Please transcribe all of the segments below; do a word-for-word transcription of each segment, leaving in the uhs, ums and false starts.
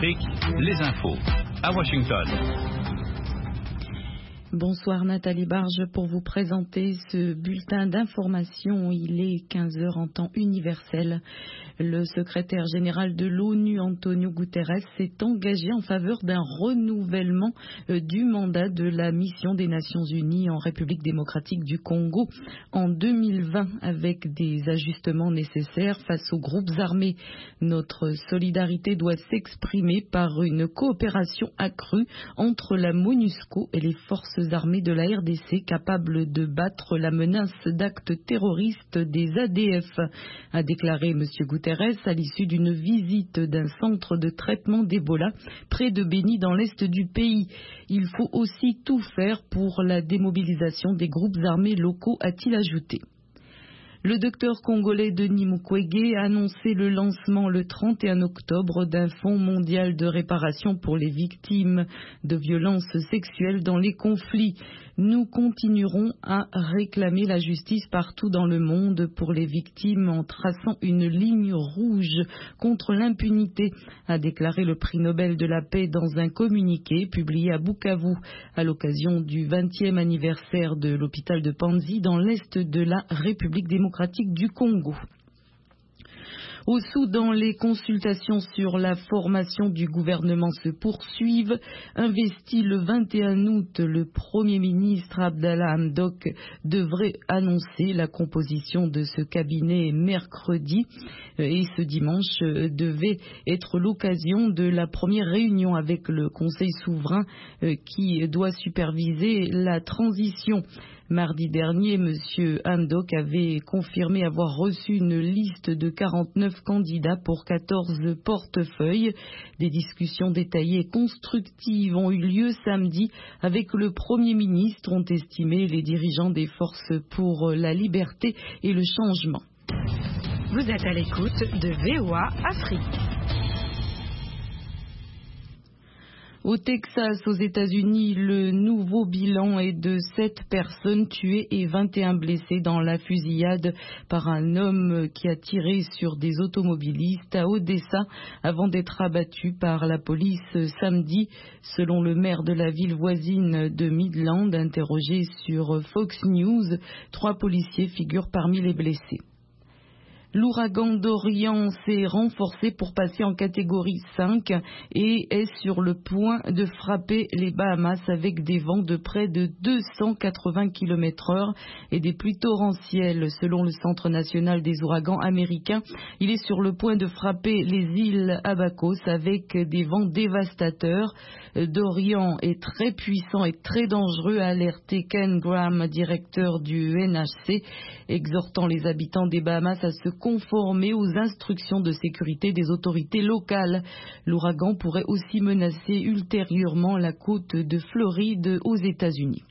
Afrique, les infos. À Washington. Bonsoir Nathalie Barge pour vous présenter ce bulletin d'information. Il est quinze heures en temps universel. Le secrétaire général de l'ONU, Antonio Guterres, s'est engagé en faveur d'un renouvellement du mandat de la mission des Nations Unies en République démocratique du Congo en deux mille vingt avec des ajustements nécessaires face aux groupes armés. Notre solidarité doit s'exprimer par une coopération accrue entre la MONUSCO et les forces armées de la R D C capables de battre la menace d'actes terroristes des A D F, a déclaré M. Guterres à l'issue d'une visite d'un centre de traitement d'Ebola près de Beni dans l'est du pays. Il faut aussi tout faire pour la démobilisation des groupes armés locaux, a-t-il ajouté. Le docteur congolais Denis Mukwege a annoncé le lancement le trente et un octobre d'un fonds mondial de réparation pour les victimes de violences sexuelles dans les conflits. Nous continuerons à réclamer la justice partout dans le monde pour les victimes en traçant une ligne rouge contre l'impunité, a déclaré le prix Nobel de la paix dans un communiqué publié à Bukavu à l'occasion du vingtième anniversaire de l'hôpital de Panzi dans l'est de la République démocratique du Congo. Au Soudan, les consultations sur la formation du gouvernement se poursuivent. Investi le vingt et un août, le Premier ministre Abdallah Hamdok devrait annoncer la composition de ce cabinet mercredi. Et ce dimanche devait être l'occasion de la première réunion avec le Conseil souverain qui doit superviser la transition. Mardi dernier, M. Hamdok avait confirmé avoir reçu une liste de quarante-neuf candidats pour quatorze portefeuilles. Des discussions détaillées et constructives ont eu lieu samedi avec le Premier ministre, ont estimé les dirigeants des forces pour la liberté et le changement. Vous êtes à l'écoute de V O A Afrique. Au Texas, aux États-Unis, le nouveau bilan est de sept personnes tuées et vingt et un blessées dans la fusillade par un homme qui a tiré sur des automobilistes à Odessa avant d'être abattu par la police samedi. Selon le maire de la ville voisine de Midland, interrogé sur Fox News, trois policiers figurent parmi les blessés. L'ouragan Dorian s'est renforcé pour passer en catégorie cinq et est sur le point de frapper les Bahamas avec des vents de près de deux cent quatre-vingts kilomètres heure et des pluies torrentielles. Selon le Centre national des ouragans américains, il est sur le point de frapper les îles Abacos avec des vents dévastateurs. Dorian est très puissant et très dangereux, a alerté Ken Graham, directeur du N H C, exhortant les habitants des Bahamas à se conformer aux instructions de sécurité des autorités locales. L'ouragan pourrait aussi menacer ultérieurement la côte de Floride aux États-Unis.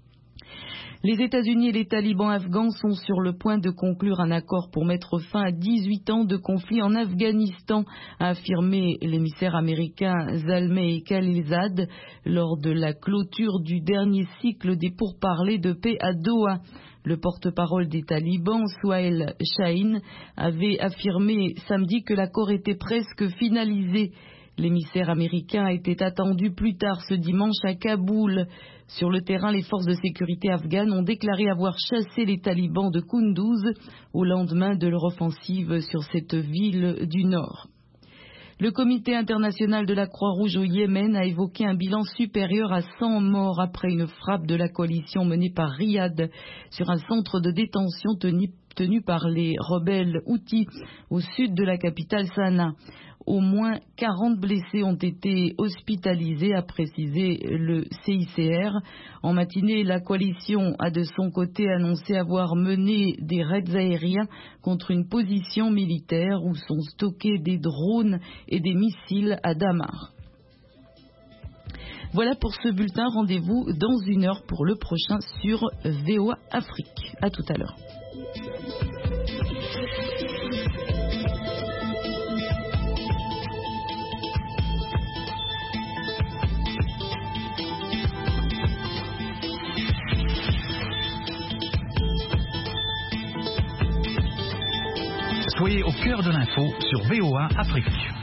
Les États-Unis et les talibans afghans sont sur le point de conclure un accord pour mettre fin à dix-huit ans de conflit en Afghanistan, a affirmé l'émissaire américain Zalmay Khalilzad lors de la clôture du dernier cycle des pourparlers de paix à Doha. Le porte-parole des talibans, Suhail Shaheen, avait affirmé samedi que l'accord était presque finalisé. L'émissaire américain était attendu plus tard ce dimanche à Kaboul. Sur le terrain, les forces de sécurité afghanes ont déclaré avoir chassé les talibans de Kunduz au lendemain de leur offensive sur cette ville du nord. Le Comité international de la Croix-Rouge au Yémen a évoqué un bilan supérieur à cent morts après une frappe de la coalition menée par Riyad sur un centre de détention tenu, tenu par les rebelles Houthis au sud de la capitale Sanaa. Au moins quarante blessés ont été hospitalisés, a précisé le C I C R. En matinée, la coalition a de son côté annoncé avoir mené des raids aériens contre une position militaire où sont stockés des drones et des missiles à Damar. Voilà pour ce bulletin. Rendez-vous dans une heure pour le prochain sur V O A Afrique. À tout à l'heure. Soyez au cœur de l'info sur V O A Afrique.